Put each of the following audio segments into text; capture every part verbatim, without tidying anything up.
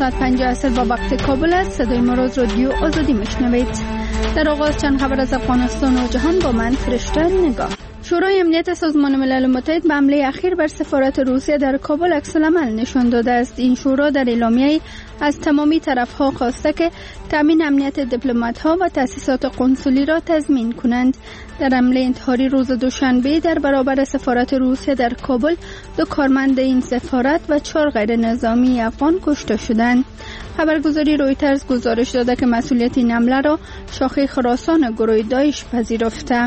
ساعت پنج عصر با وقت کابل است. صدای ما روز رادیو آزادی میشنوید. در آغاز چند خبر از افغانستان و جهان با من فرشته نگاه. شورای امنیت سازمان ملل متحد به حمله اخیر بر سفارت روسیه در کابل عکس العمل نشان داده است. این شورا در اعلامیه‌ای از تمامی طرف‌ها خواسته که تامین امنیت دیپلمات‌ها و تأسیسات قنسولی را تضمین کنند. در حمله انتحاری روز دوشنبه در برابر سفارت روسیه در کابل، دو کارمند این سفارت و چهار غیر نظامی افغان کشته شدند. خبرگزاری رویترز گزارش داده که مسئولیت این حمله را شاخه خراسان گروه داعش پذیرفته.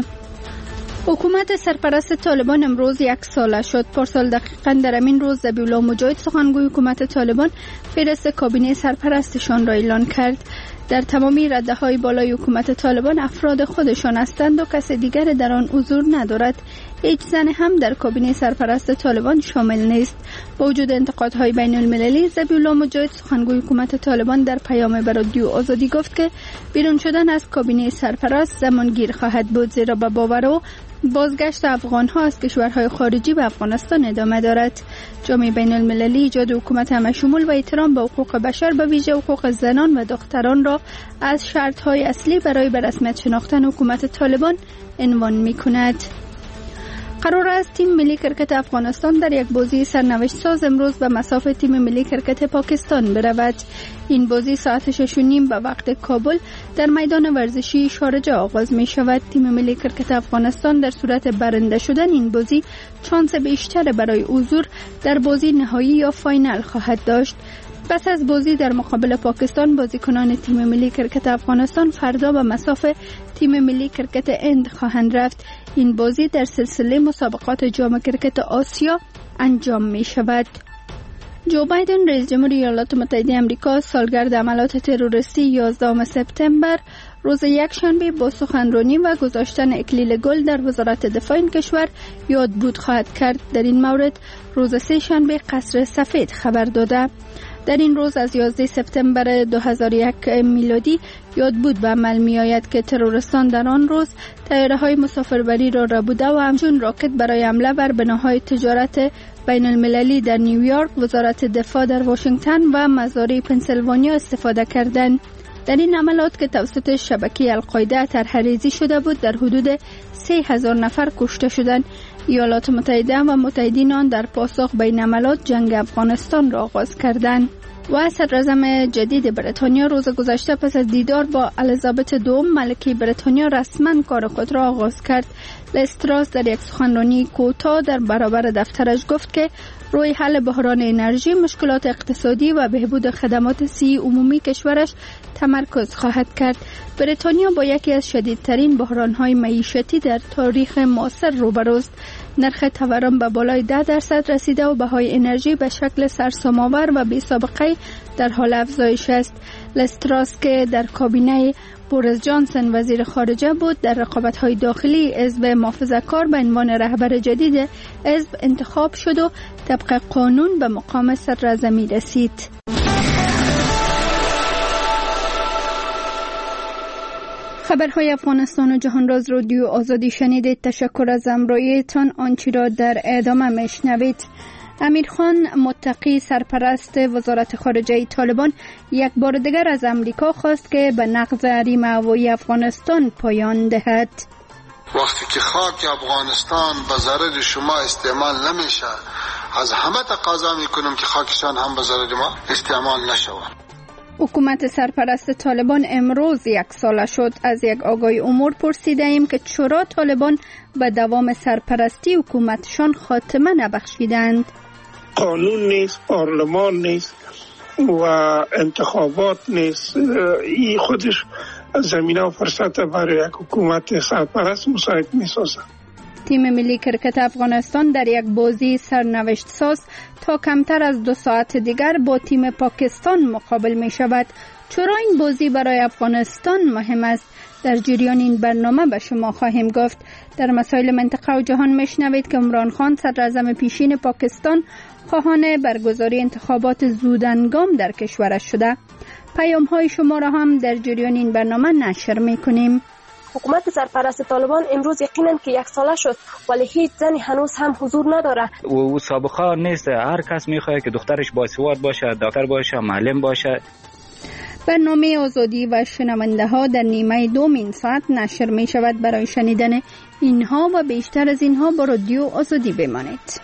حکومت سرپرست طالبان امروز یک ساله شد. پارسال دقیقاً در همین روز ذبیح‌الله مجاهد سخنگوی حکومت طالبان فهرست کابینه سرپرستشان را اعلان کرد. در تمامی رده‌های بالای حکومت طالبان افراد خودشان هستند و کس دیگر در آن حضور ندارد. هیچ زن هم در کابینه سرپرست طالبان شامل نیست. با وجود انتقادهای بین المللی، ذبیح‌الله مجاهد سخنگوی حکومت طالبان در پیام به رادیو آزادی گفت که بیرون شدن از کابینه سرپرست زمانگیر خواهد بود، زیرا به باور او بازگشت افغان‌ها از کشورهای خارجی به افغانستان ادامه دارد. جامعه بین المللی ایجاد حکومت همه‌شمول و احترام به حقوق بشر، به ویژه حقوق زنان و دختران را از شرط‌های اصلی برای به رسمیت شناختن حکومت طالبان عنوان می‌کند. قرار است تیم ملی کرکت افغانستان در یک بازی سرنوشت ساز امروز به مصاف تیم ملی کرکت پاکستان برود. این بازی ساعت شش و نیم به وقت کابل در میدان ورزشی شارجه آغاز می شود. تیم ملی کرکت افغانستان در صورت برنده شدن این بازی شانس بیشتر برای حضور در بازی نهایی یا فاینال خواهد داشت. پس از بازی در مقابل پاکستان، بازیکنان تیم ملی کرکت افغانستان فردا به مصاف تیم ملی کرکت هند خواهند رفت. این بازی در سلسله مسابقات جام کرکت آسیا انجام می شود. جو بایدن رئیس جمهوری ایالات متحده آمریکا سالگرد عملیات تروریستی یازدهم سپتامبر روز یکشنبه با سخنرانی و گذاشتن اکلیل گل در وزارت دفاع این کشور یادبود خواهد کرد. در این مورد روز سه شنبه قصر سفید خبر داده. در این روز از یازده سپتامبر دو هزار و یک میلادی یادبود به عمل می آید که تروریستان در آن روز طیاره‌های مسافربری را ربوده و همچون راکت برای حمله بر بناهای تجارت بین المللی در نیویورک، وزارت دفاع در واشنگتن و مزارع پنسیلوانیا استفاده کردند. در این عملیات که توسط شبکه القاعده طرح‌ریزی شده بود، در حدود سه هزار نفر کشته شدند. ایالات متحده و متحدین آن در پاسخ به این عملیات جنگ افغانستان را آغاز کردند. و صدراعظم جدید بریتانیا روز گذشته پس از دیدار با الیزابت دوم ملکه بریتانیا رسما کار خود را آغاز کرد. لیز تراس در یک سخنرانی کوتاه در برابر دفترش گفت که روی حل بحران انرژی، مشکلات اقتصادی و بهبود خدمات صحی عمومی کشورش تمرکز خواهد کرد. بریتانیا با یکی از شدیدترین بحران‌های معیشتی در تاریخ معاصر روبروست. نرخ تورم به بالای ده درصد رسیده و بهای انرژی به شکل سرسام‌آور و بی‌سابقه در حال افزایش است. لیز تراس که در کابینه بوریس جانسون وزیر خارجه بود، در رقابت‌های داخلی حزب محافظه‌کار به عنوان رهبر جدید حزب انتخاب شد و طبق قانون به مقام صدراعظمی رسید. خبرهای افغانستان و جهان راز رادیو آزادی شنیدید. تشکر از همراهیتان. آنچه را در ادامه میشنوید. امیرخان متقی سرپرست وزارت خارجه طالبان یک بار دیگر از امریکا خواست که به نقض حریم هوایی افغانستان پایان دهد. وقتی که خاک افغانستان به ضرر شما استعمال نمیشه، از همه تقاضا میکنم که خاکشان هم به ضرر ما استعمال نشود. حکومت سرپرست طالبان امروز یک ساله شد. از یک آگاهی امور پرسیده ایم که چرا طالبان به دوام سرپرستی حکومتشان خاتمه نبخشیدند. قانون نیست، پارلمان نیست و انتخابات نیست. این خودش زمینه و فرصت برای یک حکومت سرپرست مساعد می‌سازد. تیم ملی کرکت افغانستان در یک بازی سرنوشت ساز تا کمتر از دو ساعت دیگر با تیم پاکستان مقابل می شود. چرا این بازی برای افغانستان مهم است؟ در جریان این برنامه به شما خواهیم گفت. در مسائل منطقه و جهان میشنوید که عمران خان صدراعظم پیشین پاکستان خواهان برگزاری انتخابات زودهنگام در کشورش شده. پیام های شما را هم در جریان این برنامه نشر میکنیم. حکومت سرپرست طالبان امروز یقینا که یک ساله شد ولی هیچ زنی هنوز هم حضور نداره. و سابقه نیست، هر کس میخواد که دخترش باسواد باشه، دکتر باشه، معلم باشه. برنامه آزادی و شنونده ها در نیمه دومین ساعت نشر می شود. برای شنیدن اینها و بیشتر از اینها با رادیو آزادی بمانید.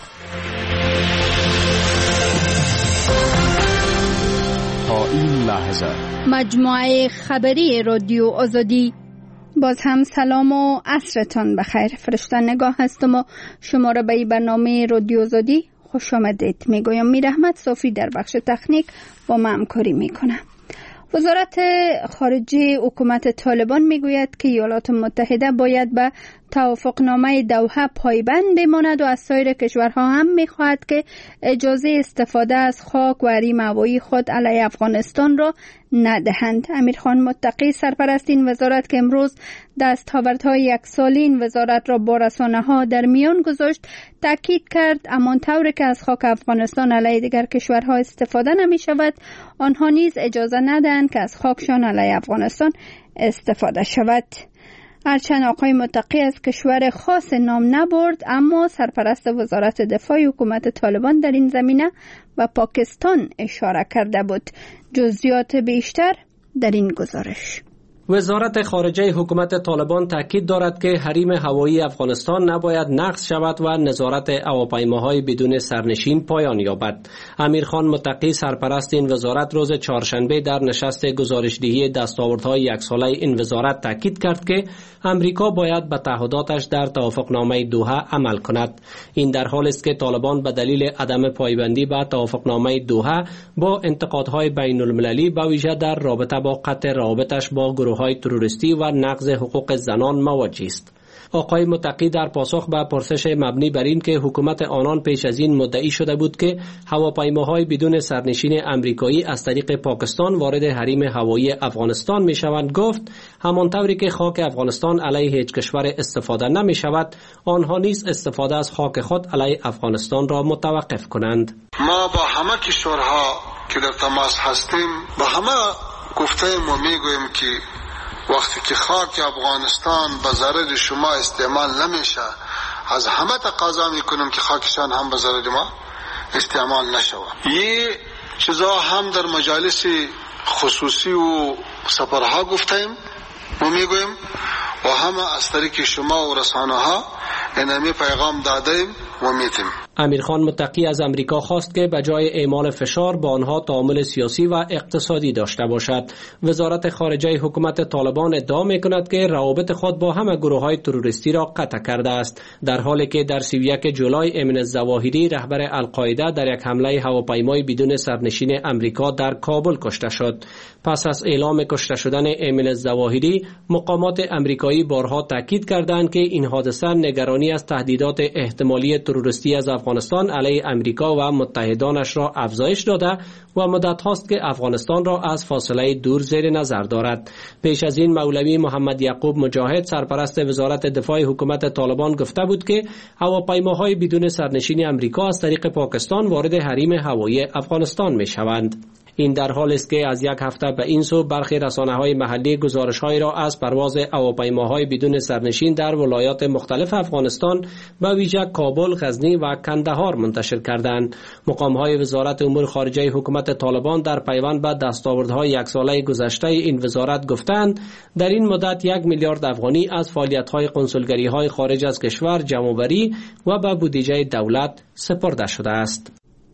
تا این لحظه مجموعه خبری رادیو آزادی. باز هم سلام و عصرتان بخیر. فرشته نگاه هستم و شما را به برنامه رادیو آزادی خوش آمدید میگویم. میر احمد صافی در بخش تکنیک با ما همکاری میکنه. وزارت خارجه حکومت طالبان میگوید که ایالات متحده باید به توافقنامه دوحه پایبند بماند و از سایر کشورها هم میخواهد که اجازه استفاده از خاک و حریم هوایی خود علیه افغانستان را ندهند. امیرخان متقی سرپرست این وزارت که امروز دستاوردهای یک سالی این وزارت را با رسانه‌ها در میان گذاشت تاکید کرد همان طوری که از خاک افغانستان علیه دیگر کشورها استفاده نمی شود آنها نیز اجازه ندهند که از خاکشان علیه افغانستان استفاده شود. هرچند آقای متقی از کشور خاص نام نبرد اما سرپرست وزارت دفاع حکومت طالبان در این زمینه و پاکستان اشاره کرده بود. جزئیات بیشتر در این گزارش. وزارت خارجه حکومت طالبان تاکید دارد که حریم هوایی افغانستان نباید نقض شود و نظارت هواپیماهای بدون سرنشین پایان یابد. امیرخان متقی سرپرست این وزارت روز چهارشنبه در نشست گزارشدهی دستاوردهای یک ساله این وزارت تاکید کرد که امریکا باید به تعهداتش در توافقنامه دوحه عمل کند. این در حالی است که طالبان به دلیل عدم پایبندی به توافقنامه دوحه با انتقادهای بین المللی به ویژه در رابطه با قطع روابطش با گروه های تروریستی و نقض حقوق زنان مواجه است. آقای متقی در پاسخ به پرسش مبنی بر این که حکومت آنان پیش از این مدعی شده بود که هواپیماهای بدون سرنشین امریکایی از طریق پاکستان وارد حریم هوایی افغانستان می شوند گفت همانطوری که خاک افغانستان علیه هیچ کشور استفاده نمی شود آنها نیز استفاده از خاک خود علیه افغانستان را متوقف کنند. ما با همه کشورها که در تماس هستیم با همه گفته ما میگویم که وقتی که خاک افغانستان به ضرر شما استعمال نمیشه از همه تقاضا میکنیم که خاکشان هم به ضرر ما استعمال نشود. یه چیزا هم در مجالس خصوصی و سفرها گفتیم ما میگویم و همه از طریق شما و رسانه ها اینمی پیغام دادیم و میتیم. امیرخان متقی از امریکا خواست که بجای اعمال فشار با آنها تعامل سیاسی و اقتصادی داشته باشد. وزارت خارجه حکومت طالبان ادعا میکند که روابط خود با همه گروه‌های تروریستی را قطع کرده است، در حالی که در سی و یک جولای ایمن الظواهری رهبر القاعده در یک حمله هواپیمای بدون سرنشین امریکا در کابل کشته شد. پس از اعلام کشته شدن ایمن الظواهری، مقامات امریکایی بارها تاکید کردند که این حادثه نگرانی از تهدیدات احتمالی تروریستی از افغانستان علیه امریکا و متحدانش را افزایش داده و مدت هاست که افغانستان را از فاصله دور زیر نظر دارد. پیش از این مولوی محمد یعقوب مجاهد سرپرست وزارت دفاع حکومت طالبان گفته بود که هواپیماهای بدون سرنشین امریکا از طریق پاکستان وارد حریم هوایی افغانستان می شوند. این در حالی است که از یک هفته به این سو برخی رسانه‌های محلی گزارش‌هایی را از پرواز هواپیماهای بدون سرنشین در ولایات مختلف افغانستان به ویژه کابل، غزنی و کندهار منتشر کردند. مقام‌های وزارت امور خارجه حکومت طالبان در پیوند به دستاوردهای یک ساله گذشته این وزارت گفتند در این مدت یک میلیارد افغانی از فعالیت‌های کنسولگری‌های خارج از کشور جمع‌آوری و به بودجه دولت سپرده شده است.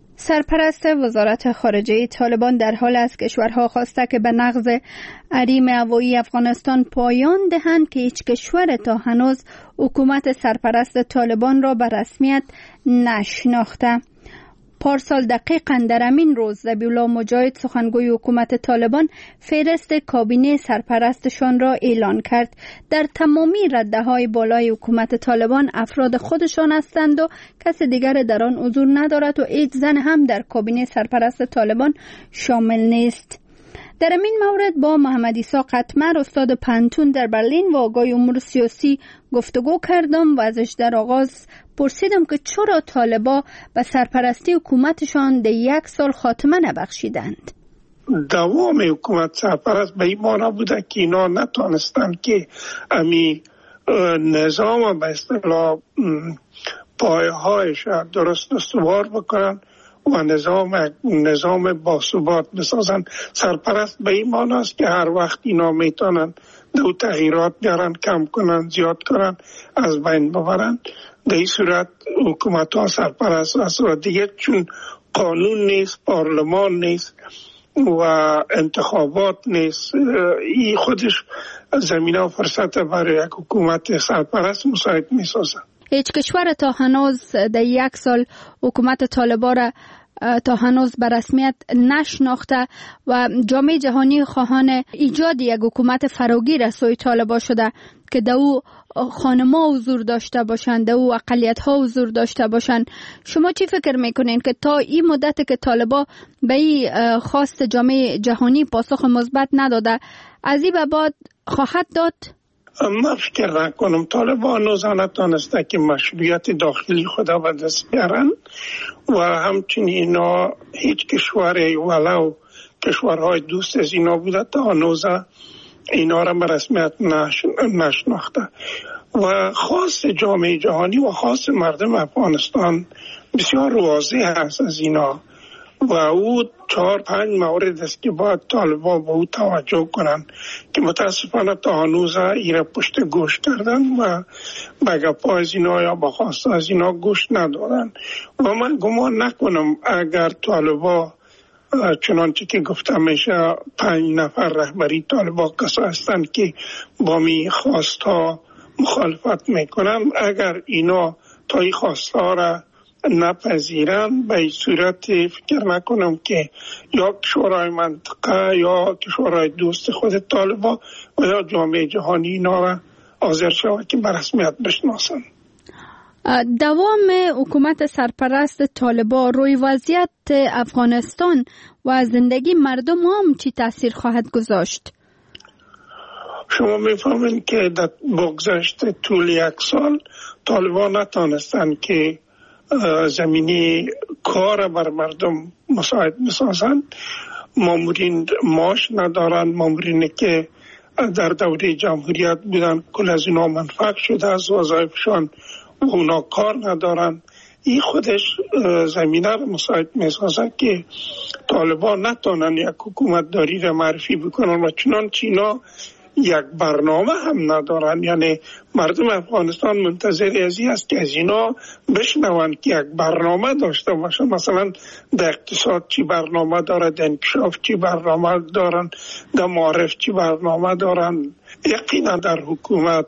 سرپرست وزارت خارجه طالبان در حال از کشورها خواسته که به نقض حریم هوایی افغانستان پایان دهند که هیچ کشور تا هنوز حکومت سرپرست طالبان را به رسمیت نشناخته. پارسال دقیقاً در همین روز ذبیحالله مجاهد سخنگوی حکومت طالبان فهرست کابینه سرپرستشان را اعلان کرد. در تمامی رده‌های بالای حکومت طالبان افراد خودشان هستند و کس دیگر در آن حضور ندارد و هیچ زن هم در کابینه سرپرست طالبان شامل نیست. در این مورد با محمد عیسی قطمر استاد پنتون در برلین و آگاه امور سیاسی گفتگو کردم و ازش در آغاز پرسیدم که چرا طالبا به سرپرستی حکومتشان در یک سال خاتمه نبخشیدند. دوام حکومت سرپرست به این معنی بوده که اینا نتانستن که امی نظام به اصطلاح پایه هایش درست استوار بکنن و نظام نظام باثبات بسازن. سرپرست به این معنی است که هر وقت اینا میتونن دو تغییرات بیارن، کم کنن، زیاد کنن، از بین ببرن. در این صورت حکومت ها سرپرست است و دیگه چون قانون نیست، پارلمان نیست و انتخابات نیست، این خودش زمینه و فرصت برای یک حکومت سرپرست مساعد میسازه. هیچ کشور تا هنوز در یک سال حکومت طالبان را تا هنوز به رسمیت نشناخته و جامعه جهانی خواهان ایجاد یک حکومت فراگیر سوی طالبان شده که در او خانم‌ها حضور داشته باشند، در او اقلیت‌ها حضور داشته باشند. شما چی فکر میکنین که تا این مدت که طالبان به این خواست جامعه جهانی پاسخ مثبت نداده، از این به بعد خواهد داد؟ من فکر نکنم. طالبان هنوز نتانسته که مشروعیت داخلی خود به دست بیارن و همچنین اینا هیچ کشوری ولو کشورهای دوست از اینا بوده تا هنوز اینا را به رسمیت نشناخته و خاص جامعه جهانی و خاص مردم افغانستان بسیار واضح هست از اینا و او چهار پنج مورد است که باید طالبان به او توجه کنن که متاسفانه تا هنوز ایره پشت گوش کردن و بگه پا از اینا یا با خواست از اینا گوش ندادن و من گمان نکنم اگر طالبان چنانچه که گفته میشه پنج نفر رهبری طالبان کسا هستند که با می خواست ها مخالفت میکنن، اگر اینا تا این خواست ها را نپذیرن به این صورت فکر نکنم که یا کشورهای منطقه یا کشورهای دوست خود طالبان و یا جامعه جهانی اینا را حاضر شود که به رسمیت بشناسن. دوام حکومت سرپرست طالبان روی وضعیت افغانستان و زندگی مردم هم چی تاثیر خواهد گذاشت؟ شما میفهمین که در بگذشت طول یک سال طالبان نتانستن که زمینی کار بر مردم مساعد بسازن. مامورین معاش ندارن، مامورینی که در دوره جمهوریت بودن کل از اینا منفعل شده از وظایفشان و اونا کار ندارن. این خودش زمینه رو مساعد میسازه که طالبان نتونن یک حکومت داری را معرفی بکنن و چنانچه اینا یک برنامه هم ندارن. یعنی مردم افغانستان منتظر ازی است که از اینا بشنون که یک برنامه داشته باشن، مثلا در اقتصاد چی برنامه داره، در انکشاف چی برنامه دارن، در معارف چی برنامه دارن. یقینا در حکومت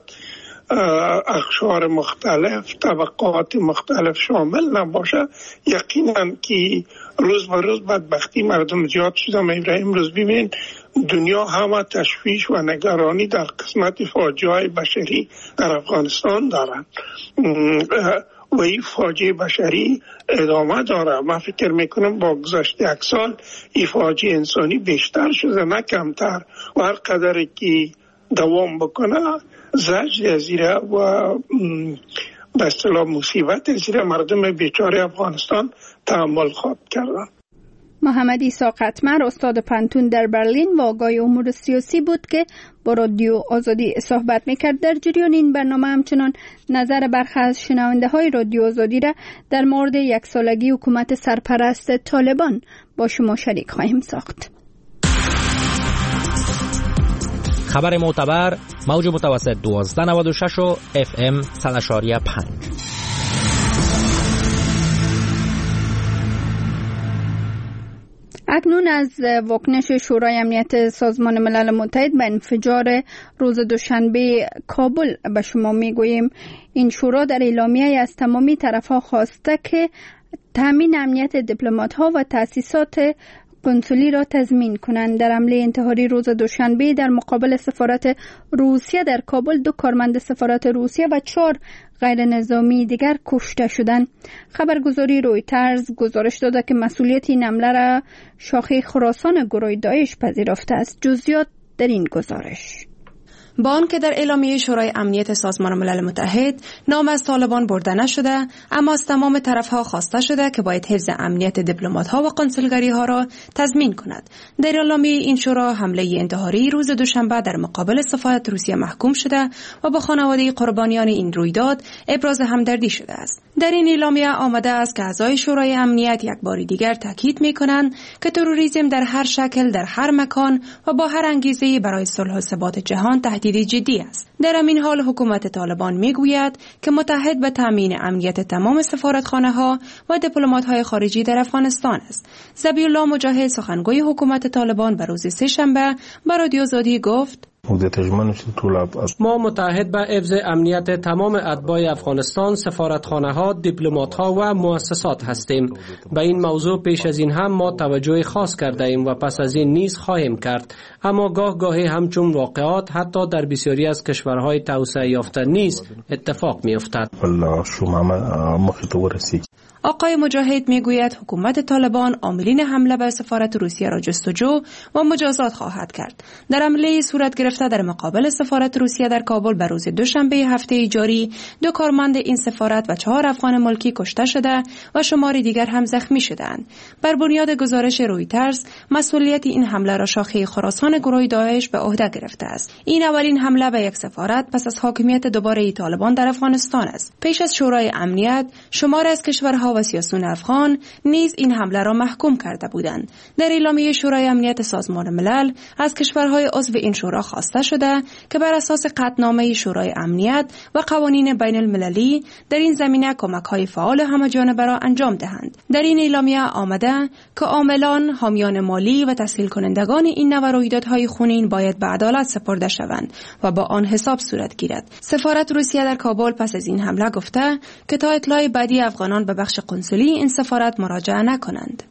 اقشار مختلف، طبقات مختلف شامل نباشه، یقینا که روز به روز بدبختی مردم زیاد شده. امروز ببین دنیا همه تشویش و نگرانی در قسمت فاجعه بشری در افغانستان دارن و این فاجعه بشری ادامه داره. من فکر میکنم با گذشت یک سال این فاجعه انسانی بیشتر شده نه کمتر و هر قدر که دوام بکنه زجر زیره و به اصطلاح مصیبت زیره مردم بیچاره افغانستان تحمل خواهد کردن. محمد عیسی قطمر استاد پانتون در برلین و آگاه امور سیاسی بود که با رادیو آزادی صحبت میکرد. در جریان این برنامه همچنان نظر برخی از شنونده های رادیو آزادی را در مورد یک سالگی حکومت سرپرست طالبان با شما شریک خواهیم ساخت. خبر معتبر موج متوسط دوازده نود و شش و اف ام صد و پنج. اکنون از واکنش شورای امنیت سازمان ملل متحد به انفجار روز دوشنبه کابل به شما میگوییم. این شورا در اعلامیه از تمامی طرف‌ها خواسته که تامین امنیت دیپلمات‌ها و تأسیسات کنسولی را تضمین کنند. در حمله انتحاری روز دوشنبه در مقابل سفارت روسیه در کابل دو کارمند سفارت روسیه و چهار غیر نظامی دیگر کشته شدند. خبرگزاری رویترز گزارش داده که مسئولیت این حمله را شاخه خراسان گروه داعش پذیرفته است. جزئیات در این گزارش. با آنکه در اعلامیه شورای امنیت سازمان ملل متحد نام از طالبان برده نشده، اما از تمام طرفها خواسته شده که باید حفظ امنیت دیپلمات‌ها و قنسولگری‌ها را تضمین کند. در اعلامیه این شورا حمله انتحاری روز دوشنبه در مقابل سفارت روسیه محکوم شده و با خانواده قربانیان این رویداد ابراز همدردی شده است. در این اعلامیه آمده است که اعضای شورای امنیت یک بار دیگر تاکید می‌کنند که تروریسم در هر شکل، در هر مکان و با هر انگیزه‌ای برای صلح و ثبات جهان تهدید جدی است. در همین حال حکومت طالبان میگوید که متحد به تامین امنیت تمام سفارتخانه‌ها و دیپلمات‌های خارجی در افغانستان است. ذبیح الله مجاهد سخنگوی حکومت طالبان به روز سه شنبه به رادیو آزادی گفت: ما متحد به حفظ امنیت تمام اتباع افغانستان، سفارتخانه‌ها، دیپلمات‌ها و مؤسسات هستیم. به این موضوع پیش از این هم ما توجه خاص کرده ایم و پس از این نیز خواهیم کرد. اما گاه گاهی همچون واقعات حتی در بسیاری از کشورهای توسعه یافته نیز اتفاق می‌افتد. آقای مجاهد میگوید حکومت طالبان عاملین حمله بر سفارت روسیه را جستجو و مجازات خواهد کرد. در حمله صورت گرفته در مقابل سفارت روسیه در کابل بر روز دوشنبه هفته جاری، دو کارمند این سفارت و چهار افغان ملکی کشته شده و شمار دیگر هم زخمی شدند. بر بنیاد گزارش رویترز، مسئولیت این حمله را شاخه خراسان گروه داعش به عهده گرفته است. این اولین حمله به یک سفارت پس از حاکمیت دوباره طالبان در افغانستان است. پیش از شورای امنیت، شمار از کشورها و سیاسیون افغان نیز این حمله را محکوم کرده بودند. در اعلامیه شورای امنیت سازمان ملل از کشورهای عضو این شورا خواسته شده که بر اساس قطعنامه شورای امنیت و قوانین بین المللی در این زمینه کمک‌های فعال همه‌جانبه را انجام دهند. در این اعلامیه آمده که عاملان، حامیان مالی و تسهیل کنندگان این نوع رویدادهای خونین باید به عدالت سپرده شوند و با آن حساب صورت گیرد. سفارت روسیه در کابل پس از این حمله گفته که تا اطلاع بعدی افغانان به بخش قنسولی این سفارت مراجعه نکنند.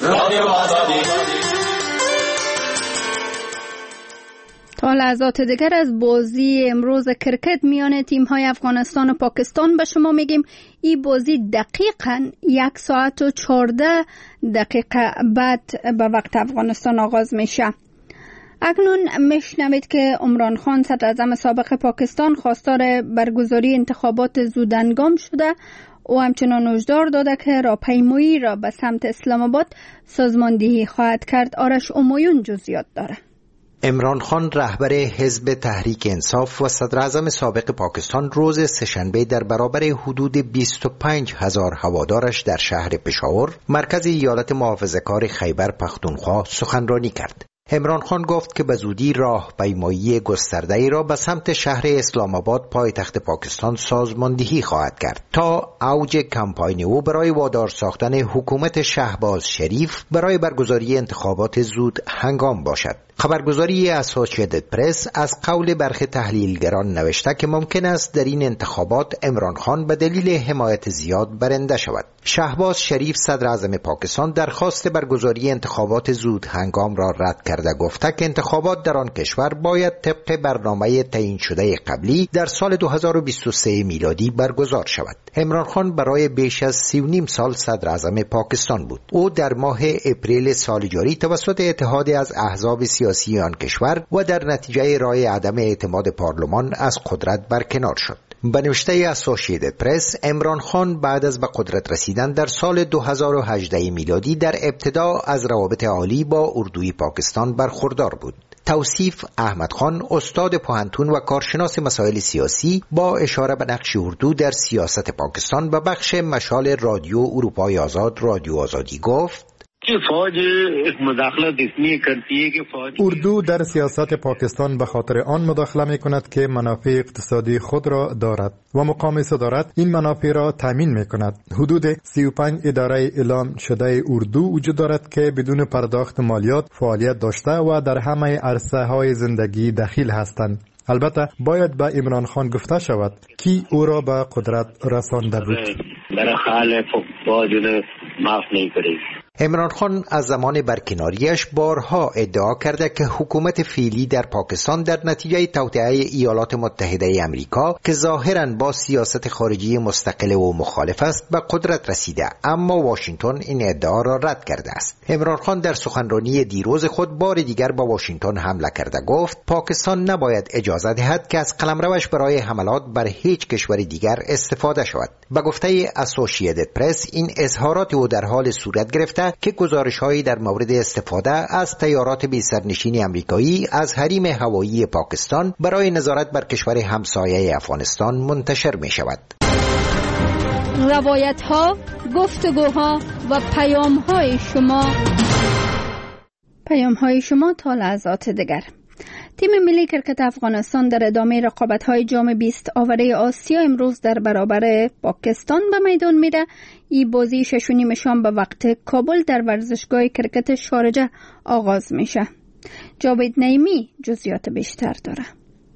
تا لحظات دیگر از بازی امروز کرکت میان تیم‌های افغانستان و پاکستان به شما میگیم. این بازی دقیقاً یک ساعت و چهارده دقیقه بعد به وقت افغانستان آغاز میشه. اکنون میشنوید که عمران خان صدر اعظم سابق پاکستان خواستار برگزاری انتخابات زودهنگام شده و همچنان هشدار داده که راهپیمایی را به سمت اسلام آباد سازماندهی خواهد کرد. آرش امایون جزئیات داره. عمران خان رهبر حزب تحریک انصاف و صدر اعظم سابق پاکستان روز سه‌شنبه در برابر حدود بیست و پنج هزار هوادارش در شهر پشاور، مرکز ایالت محافظه‌کار خیبر پختونخوا سخنرانی کرد. عمران خان گفت که به زودی راهپیمایی گسترده‌ای را به سمت شهر اسلام آباد پایتخت پاکستان سازماندهی خواهد کرد تا اوج کمپاین او برای وادار ساختن حکومت شهباز شریف برای برگزاری انتخابات زود هنگام باشد. خبرگزاری اسوسییتد پرس از قول برخی تحلیلگران نوشته که ممکن است در این انتخابات عمران خان به دلیل حمایت زیاد برنده شود. شهباز شریف صدر اعظم پاکستان درخواست برگزاری انتخابات زود هنگام را رد کرده گفته که انتخابات در آن کشور باید طبق برنامه تعیین شده قبلی در سال دو هزار و بیست و سه میلادی برگزار شود. عمران خان برای بیش از سی و نیم سال صدر اعظم پاکستان بود. او در ماه اپریل سال جاری توسط اتحادی از احزاب سیاسی آن کشور و در نتیجه رای عدم اعتماد پارلمان از قدرت برکنار شد. به نوشته اسوسییتد پرس، عمران خان بعد از به قدرت رسیدن در سال دو هزار و هجده میلادی در ابتدا از روابط عالی با اردوی پاکستان برخوردار بود. توصیف احمد خان، استاد پوهنتون و کارشناس مسائل سیاسی، با اشاره به نقش اردو در سیاست پاکستان به بخش مشال رادیو اروپای آزاد رادیو آزادی گفت: اردو در سیاست پاکستان به خاطر آن مداخله می کند که منافع اقتصادی خود را دارد و مقام صدارت این منافع را تامین می کند. حدود سی و پنج اداره اعلام شده اردو وجود دارد که بدون پرداخت مالیات فعالیت داشته و در همه عرصه های زندگی دخیل هستند. البته باید به عمران خان گفته شود کی او را به قدرت رسانده بود. عمران خان از زمان برکناریش بارها ادعا کرده که حکومت فعلی در پاکستان در نتیجه توطئه ایالات متحده آمریکا که ظاهراً با سیاست خارجی مستقل و مخالف است به قدرت رسیده، اما واشنگتن این ادعا را رد کرده است. عمران خان در سخنرانی دیروز خود بار دیگر با واشنگتن حمله کرده گفت پاکستان نباید اجازه دهد که از قلمروش برای حملات بر هیچ کشور دیگر استفاده شود. به گفته اسوسییتد پرس این اظهارات او در حال صورت گرفته که گزارش‌هایی در مورد استفاده از طیارات بی سرنشین آمریکایی از حریم هوایی پاکستان برای نظارت بر کشور همسایه افغانستان منتشر می‌شود. روایت‌ها، گفتگوها و پیام‌های شما پیام‌های شما تا لحظات دیگر. تیم ملی کرکت افغانستان در ادامه رقابت‌های جام بیست آوره آسیا امروز در برابر پاکستان به میدان میره. این بازی شش و نیم شام به وقت کابل در ورزشگاه کرکت شارجه آغاز میشه. جاوید نعیمی جزئیات بیشتر داره.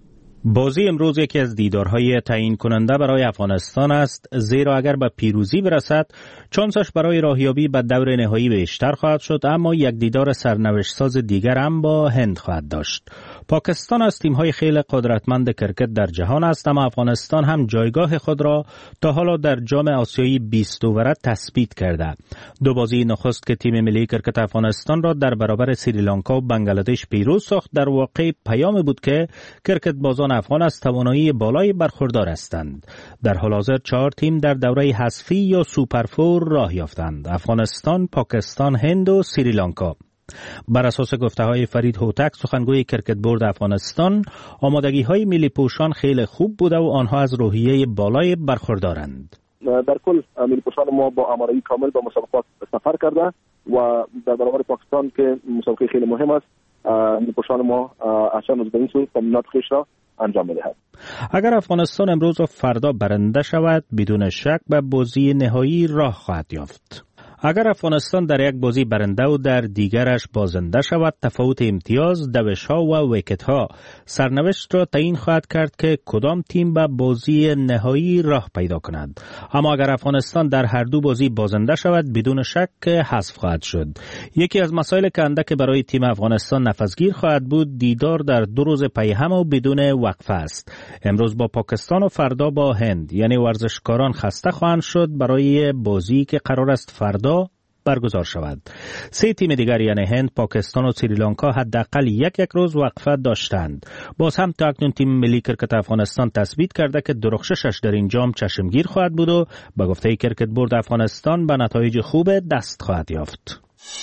بازی امروز یکی از دیدارهای تعیین کننده برای افغانستان است، زیرا اگر به پیروزی برسد چانسش برای راهیابی به دور نهایی بیشتر خواهد شد، اما یک دیدار سرنوشت ساز دیگر هم با هند خواهد داشت. پاکستان از تیم‌های خیلی قدرتمند کرکت در جهان است، اما افغانستان هم جایگاه خود را تا حالا در جام آسیایی بیست اوره تثبیت کرده. دو بازی نخست که تیم ملی کرکت افغانستان را در برابر سریلانکا و بنگلادش پیروز ساخت در واقع پیام بود که کرکت بازان افغان از توانایی بالای برخوردار هستند. در حال حاضر چهار تیم در دوره حذفی یا سوپر فور راه یافتند: افغانستان، پاکستان، هند و سریلانکا. بر اساس گفته‌های فرید هوتک سخنگوی کرکت بورد افغانستان، آمادگی‌های ملی پوشان خیلی خوب بوده و آنها از روحیه بالای برخوردارند. در کل ملی پوشان ما با آمادگی کامل به مسابقات سفر کرده و در برابر پاکستان که مسابقه خیلی مهم است، ملی پوشان ما عشان از این سو تمرینات خویش را انجام می‌دهد. اگر افغانستان امروز و فردا برنده شود، بدون شک به بازی نهایی راه خواهد یافت. اگر افغانستان در یک بازی برنده و در دیگرش بازنده شود، تفاوت امتیاز، دوش‌ها و ویکت‌ها سرنوشت را تعیین خواهد کرد که کدام تیم به بازی نهایی راه پیدا کند. اما اگر افغانستان در هر دو بازی بازنده شود، بدون شک حذف خواهد شد. یکی از مسائل که اندک برای تیم افغانستان نفسگیر خواهد بود، دیدار در دو روز پیهم و بدون وقفه است. امروز با پاکستان و فردا با هند، یعنی ورزشکاران خسته خواهند شد برای بازی که قرار است فردا برگزار شود. سه تیم دیگر یعنی هند، پاکستان و سریلانکا حداقل یک یک روز وقفه داشتند. باز هم تا اکنون تیم ملی کرکت افغانستان تثبیت کرده که درخششش در این جام چشمگیر خواهد بود و به گفته کرکت بورد افغانستان به نتایج خوب دست خواهد یافت.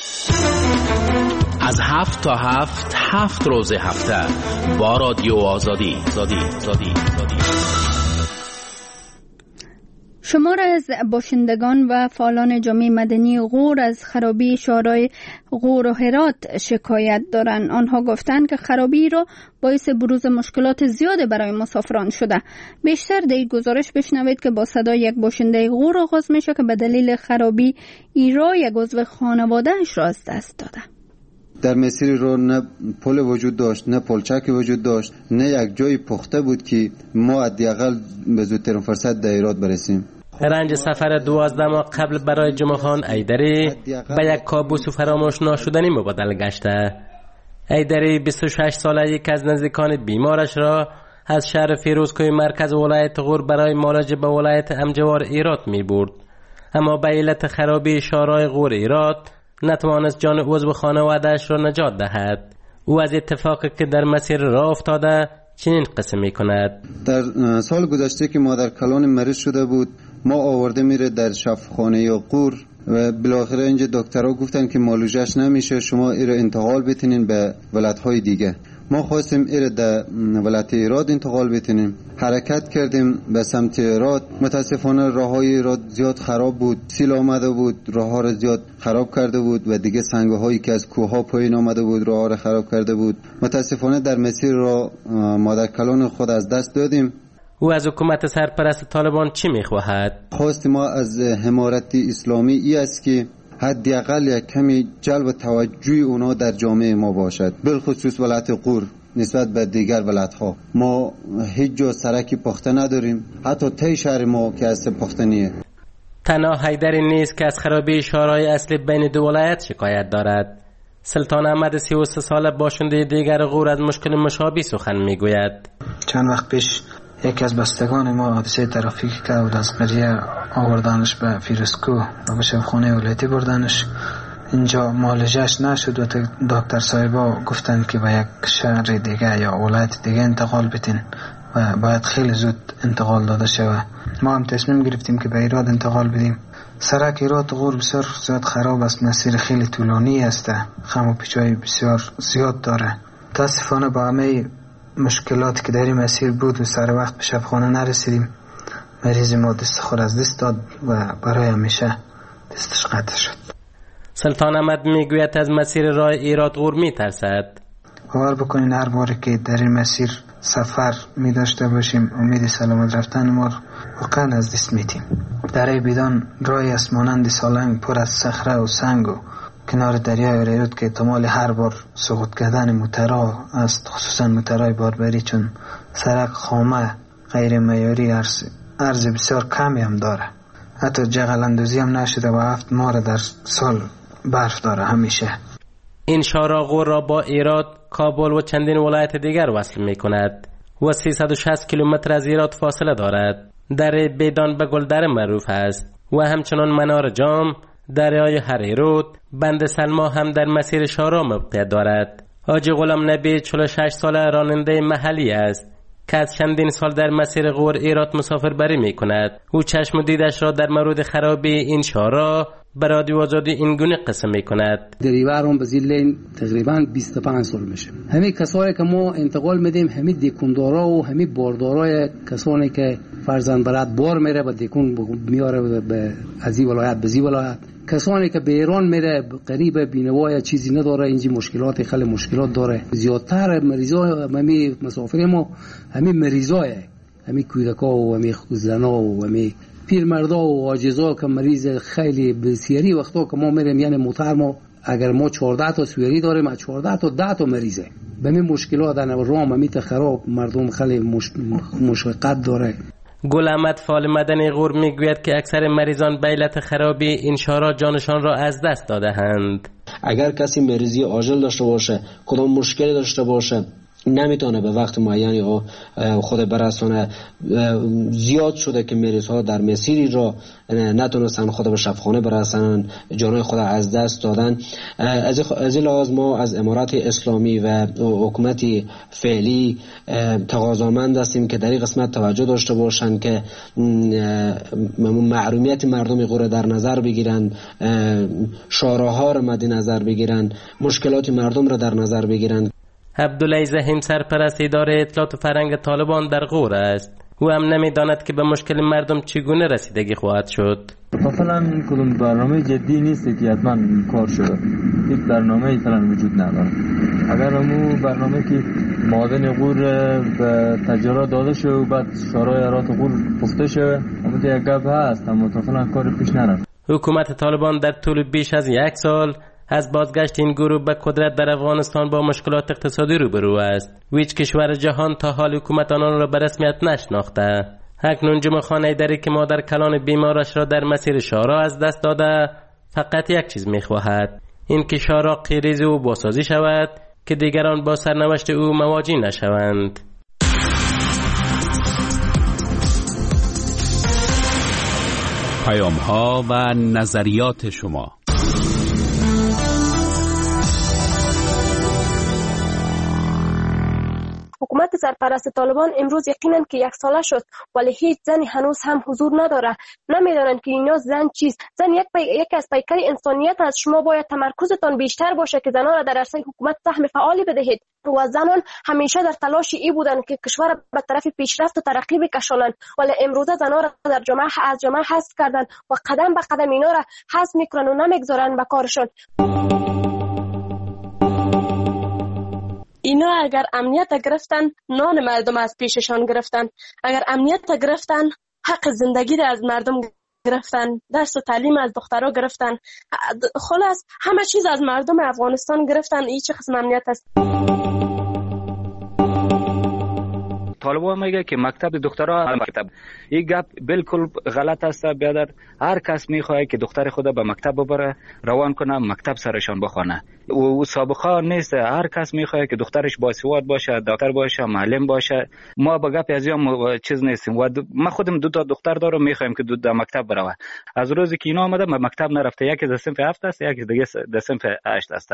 از هفت تا هفت هفت روز هفته با رادیو آزادی زادی زادی زادی. شمار از باشندگان و فعالان جامعه مدنی غور از خرابی شارع غور و هرات شکایت دارند. آنها گفتند که خرابی را باعث بروز مشکلات زیاد برای مسافران شده. بیشتر در این گزارش بشنوید که با صدای یک باشنده غور آغاز میشه که به دلیل خرابی ایرا یک عضو خانواده‌اش را از دست داده. در مسیر رو نه پل وجود داشت، نه پلچک وجود داشت، نه یک جای پخته بود که ما حداقل به زودترین فرصت در هرات برسیم. رنج سفر دوازده ماه قبل برای جمعه خان ایدری به یک کابوس فراموش ناشدنی مبادله گشته. ایدری بیست و شش ساله یک از نزدیکان بیمارش را از شهر فیروزکوی مرکز ولایت غور برای معالجه به ولایت امجوار ایرات می برد، اما به علت خرابی شارع غور ایرات نتوانست جان عضو خانواده‌اش را نجات دهد. او از اتفاقی که در مسیر راه افتاده چنین قصه می کند: در سال گذشته که مادر کلان مریض شده بود، ما آورده میره در شفاخانه یا قور و بالاخره اینجا دکترها گفتن که معالجه‌اش نمیشه، شما ایره انتقال بتونین به ولایت‌های دیگه. ما خواستیم ایره در ولایت ایراد انتقال بتونیم، حرکت کردیم به سمت ایراد. متاسفانه راههای ایراد زیاد خراب بود، سیل آمده بود، راهها را زیاد خراب کرده بود و دیگه سنگ‌هایی که از کوه‌ها پایین آمده بود راهها را خراب کرده بود. متاسفانه در مسیر را مادر کلان خود از دست دادیم. او از حکومت سرپرست طالبان چی می‌خواهد؟ خواست ما از حمایت اسلامی ای است که حداقل یک کمی جلب توجه اونا در جامعه ما باشد، بالخصوص ولایت غور نسبت به دیگر ولایت‌ها. ما هیچ جا سرکی پخته نداریم، حتی تی شهر ما که از پختنیه. تنها حیدری نیست که از خرابی شورای اصلی بین دو ولایت شکایت دارد. سلطان احمد سی و سه ساله باشنده دیگر غور از مشکل مشابه سخن میگوید. چند وقت پیش یکی از بستگان ما حادثه ترافیکی که بود، از قریه آوردنش به فیروزکو و به شفاخانه ولایتی بردنش. اینجا معالجهش نشد و دکتر صاحبا گفتن که به یک شهر دیگه یا ولایت دیگه انتقال بدین و باید خیلی زود انتقال داده شود. ما هم تصمیم گرفتیم که به ایراد انتقال بدیم. سرک ایراد غور بسیار زیاد خراب است، مسیر خیلی طولانی است، خم و پیچای بسیار زیاد داره. متاسفانه با همه مشکلاتی که در این مسیر بود و سر وقت به شفاخانه نرسیدیم، مریض ما دست خود از دست داد و برای همیشه دستش قطع شد. سلطان احمد میگوید از مسیر راه ایراد غور میترسد. باور بکنین هر باری که در این مسیر سفر می داشته باشیم امید سلامت رفتن ما واقعا از دست میتیم. در بیدان راهی است مانند سالنگ پر از صخره و سنگ و کنار دریای اریرود که احتمال هر بار سقوط کردن موترها است، خصوصا موترهای باربری، چون سرک خامه غیر معیاری عرض بسیار کمی هم داره. حتی جغل اندازی هم نشده و هفت ماه در سال برف داره همیشه. این شارع غور را با ایراد، کابل و چندین ولایت دیگر وصل می کند و سیصد و شصت کیلومتر از ایراد فاصله دارد. در بیدان به گلدره معروف است و همچنان منار جام، دریای هریرود، بند سلما هم در مسیر شارع موقعیت دارد. حاجی غلام نبی چهل و شش ساله راننده محلی است که از چندین سال در مسیر غور ایراد مسافربری می کند. او چشم و دیدش را در مورد خرابی این شارع به رادیو آزادی این گونه قسم می کند. دریورم به زیل تقریبا بیست و پنج سال میشه. همین کسایی که ما انتقال میدیم، همین دیکوندارا و همین باردارای کسانی که فرزند برات بار میره به دیکون میاره به از این ولایت به این ولایت، کسانی که به ایران میره قریب بینوای چیزی نداره، اینجی مشکلات خیلی مشکلات داره. زیادتر مریضا همین مسافر ما همین مریضای همین کودکا و همین زنا و همین پیرمردا و عاجزا که مریض خیلی بسیاری وقتا که ما میریم، یعنی موتر ما اگر ما چهارده تا سویری داریم از چهارده تا ده تا مریضه. به این مشکلات در رام همیت خراب مردم خیلی مش... مشقت داره. گل احمد فعال مدنی غور میگوید که اکثر مریضان به علت خرابی این شارع جانشان را از دست داده‌اند. اگر کسی مریضی عاجل داشته باشه، کدام مشکلی داشته باشه، نمیتونه به وقت معینی خود برسونه. زیاد شده که مریض ها در مسیری را نتونستن خود به شفاخانه برسونن، جانای خود از دست دادن. از این لحاظ ما از امارات اسلامی و حکومت فعلی تقاضامند هستیم که در این قسمت توجه داشته باشند که محرومیت مردم غور در نظر بگیرن، شارع‌ها را مد نظر بگیرن، مشکلات مردم را در نظر بگیرن. عبدالله زهیم سرپرست اداره اطلاعات و فرهنگ طالبان در غور است. او هم نمیداند که به مشکل مردم چگونه رسیدگی خواهد شد. مثلا کدوم برنامه جدی نیست که حتما کار شده، یک برنامه مثلا وجود نداره. اگر همون برنامه که معادن غور به تجارت داده شه و بعد شورای ایراد غور گفته شه، اما یک گپ هست اما مثلا کار پیش نرفت. حکومت طالبان در طول بیش از یک سال از بازگشت این گروه به قدرت در افغانستان با مشکلات اقتصادی روبرو است و هیچ کشور جهان تا حال حکومت آنان را به رسمیت نشناخته. اکنون جمعه خان حیدری که مادر کلان بیمارش را در مسیر شارع از دست داده، فقط یک چیز می‌خواهد، این که شارع قیریز او بازسازی شود که دیگران با سرنوشت او مواجه نشوند. پیام‌ها و نظریات شما. حکومت سرپرست طالبان امروز یقینا که یک ساله شد ولی هیچ زنی هنوز هم حضور نداره. نمیدانند که اینا زن چیست. زن یک پی... یک از پیکر انسانیت است. شما باید تمرکزتان بیشتر باشه که زنان را در عرصه حکومت سهم فعالی بدهید. و زنان همیشه در تلاش ای بودند که کشور به طرف پیشرفت و ترقی بکشانند، ولی امروزه زنان را در جامعه از جامعه حذف کردند و قدم به قدم اینا را حذف میکنن و نمیگذارن به کارشون. اینا اگر امنیت گرفتن، نان مردم از پیششان گرفتن. اگر امنیت گرفتن، حق زندگی را از مردم گرفتن، درس و تعلیم از دخترها گرفتن، خلاص همه چیز از مردم افغانستان گرفتن. این چه قسم امنیت است؟ طالبان میگه که مکتب دخترها مکتب، این گپ بالکل غلط است. بیادر هر کس میخواد که دختر خود به مکتب ببره، روان کنه، مکتب سرشان بخونه. و سابقه نیست، هر کس میخواد که دخترش باسواد باشه، دکتر باشه، معلم باشه. ما به گپ از این چیز نیستیم. و ما خودم دو تا دختر دارم، میخوایم که دو تا مکتب بره. از روزی که اینا آمده به مکتب نرفته، یکی در صنف هفت است، یکی دیگه در صنف هشت است.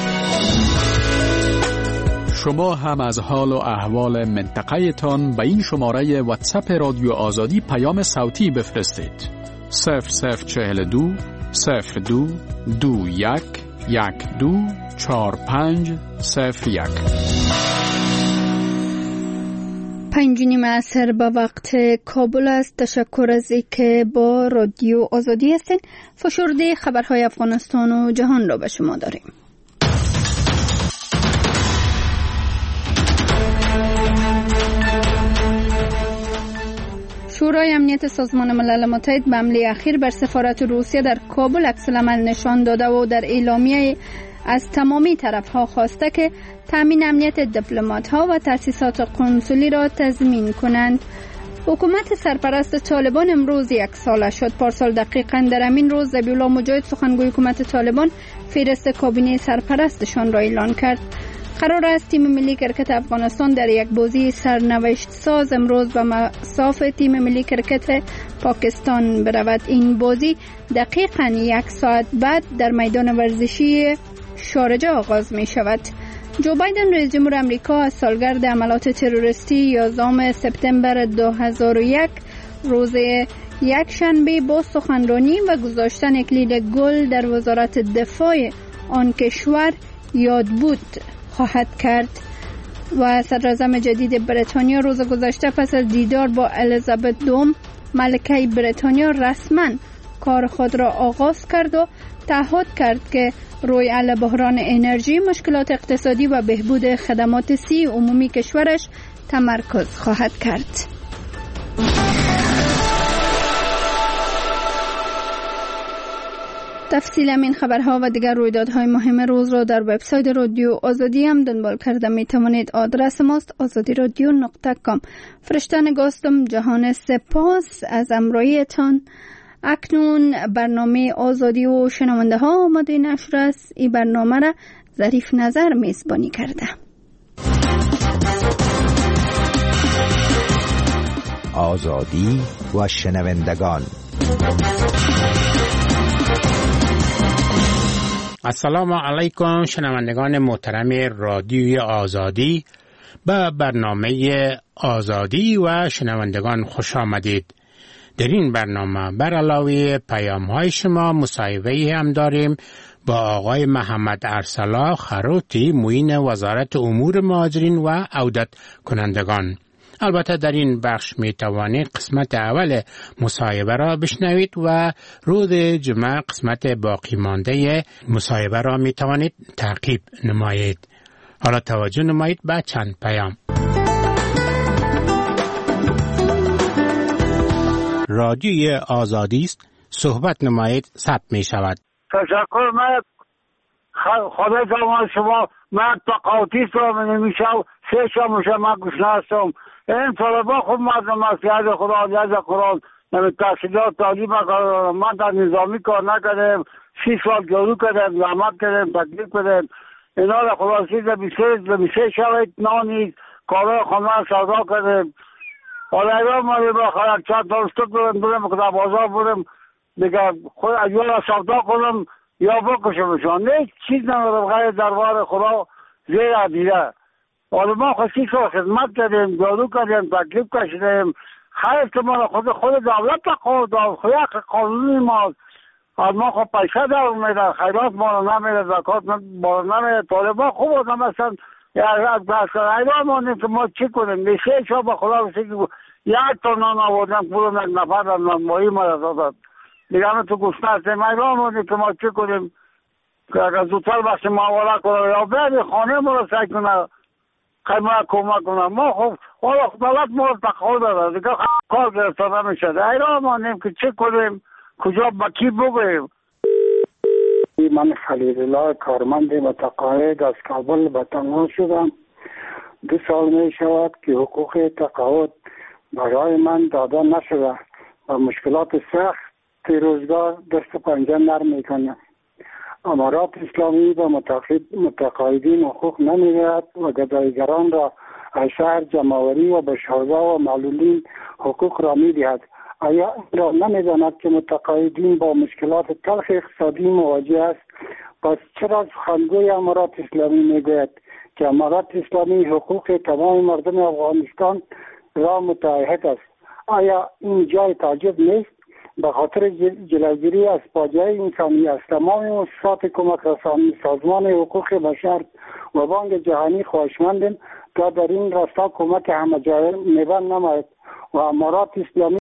شما هم از حال و احوال منطقه تان به این شماره واتساپ رادیو آزادی پیام صوتی بفرستید. صفر صفر چهل دو صفر دو دو یک یک دو چهار پنج صفر یک. پنج نیم عصر به وقت کابل است. تشکر از اینکه با رادیو آزادی هستین. فشرده خبرهای افغانستان و جهان را به شما داریم. شورای امنیت سازمان ملل متحد به حمله اخیر بر سفارت روسیه در کابل عکس‌العمل نشان داده و در اعلامیه از تمامی طرف‌ها خواسته که تامین امنیت دیپلمات‌ها و تأسیسات قنسولی را تضمین کنند. حکومت سرپرست طالبان امروز یک ساله شد. پارسال دقیقاً در همین روز ذبیح الله مجاهد سخنگوی حکومت طالبان فهرست کابینه سرپرستشان را اعلان کرد. قرار است تیم ملی کرکت افغانستان در یک بازی سرنوشت ساز امروز به مصاف تیم ملی کرکت پاکستان برود. این بازی دقیقاً یک ساعت بعد در میدان ورزشی شارجه آغاز می شود. جو بایدن رئیس جمهور امریکا از سالگرد عملات تروریستی یازدهم سپتامبر دو هزار و یک روز یک شنبه با سخنرانی و گذاشتن اکلیل گل در وزارت دفاع آن کشور یاد بود خواهد کرد. و صدراعظم جدید بریتانیا روز گذشته پس از دیدار با الیزابت دوم ملکه بریتانیا رسما کار خود را آغاز کرد و تعهد کرد که روی علی بحران انرژی، مشکلات اقتصادی و بهبود خدمات سی عمومی کشورش تمرکز خواهد کرد. تفصیل این خبرها و دیگر رویدادهای مهم روز را در وبسایت رادیو آزادی هم دنبال کرده می توانید. آدرس ماست آزادی رادیو نقطه کام. فرشته نگاستم. جهان سپاس از همراهیتان. اکنون برنامه آزادی و شنونده ها آماده نشر است. این برنامه را ظریف نظر میزبانی کرده. آزادی و شنوندگان. السلام علیکم شنوندگان محترم رادیوی آزادی. به برنامه آزادی و شنوندگان خوش آمدید. در این برنامه بر علاوه پیام های شما مصاحبه هم داریم با آقای محمد ارسلا خروتی معین وزارت امور مهاجرین و عودت کنندگان. البته در این بخش می توانید قسمت اول مصاحبه را بشنوید و روز جمعه قسمت باقی مانده مصاحبه را می توانید تعقیب نمایید. حالا توجه نمایید به چند پیام. رادیوی آزادی است، صحبت نمایید، ثبت می شود. تشکر. من خدا جوان شما، من تقاطیست را من نمیشه سه شاموشه من گشنه هستم. این طالبا خوب مردم است که از خدا از قرآن نمی تحصیلات تعلیم کردم. من در نظامی کار نکردم، سی سال جارو کردم، زحمت کردم، تکلیف کردم. اینا را خلاصی لبیسه شوید نانید کارای خانه سودا کردم. حالا اینا ما با خلق چند دارستک برم برم که در بازار برم دیگه خود اجوال را سودا کنم یا بکشمشان. نه چیز ندارم غیر دربار خدا زیر عدیده. حالا ما خوشی که خدمت کردیم، جارو کردیم، تکلیف کشیدیم. خیر که ما خود خود دولت خود خود قانونی ما از ما خود پیشه در میده، خیرات ما رو نمیده، زکات ما رو نمیده. طالبا خوب آدم هستن. از بحث ایران مانیم که ما چی کنیم. میشه شما به خدا بسی که یک تا نان آوردن پولم یک نفر در نانمایی ما را دادن. دیگه همه تو گوشنه هستیم. ایران مانیم که ما چی کنیم که اگر زودتر بخش معاوله کنه یا بیادی خانه ما را سعی کنه خیلی کمک کنه. ما خب حالا دولت ما رو تقاضا داره دیگه کار گرفته نمیشه. ایران مانیم که چی کنیم، کجا با کی بگویم. من خلیل الله کارمند متقاعد از کابل به تنها شدم. دو سال می شود که حقوق تقاعد برای من داده نشده و مشکلات سخت روزگار دست و پنجه نرم میکنه. امارات اسلامی و متقاعدین حقوق نمیدهد و گدایگران را از شهر جمع‌آوری و به شهرها و معلولین حقوق را میدهد. آیا این را نمیداند که متقاعدین با مشکلات تلخ اقتصادی مواجه است؟ پس چرا سخنگوی امارات اسلامی میگوید که امارات اسلامی حقوق تمام مردم افغانستان را متعهد است؟ آیا این جای تعجب نیست؟ به خاطر جلوگیری از فاجعه انسانی از تمام مؤسسات کمک رسانی، سازمان حقوق بشر و بانک جهانی خواهشمندیم تا در این راستا کمک همه جانبه نماید و امارات اسلامی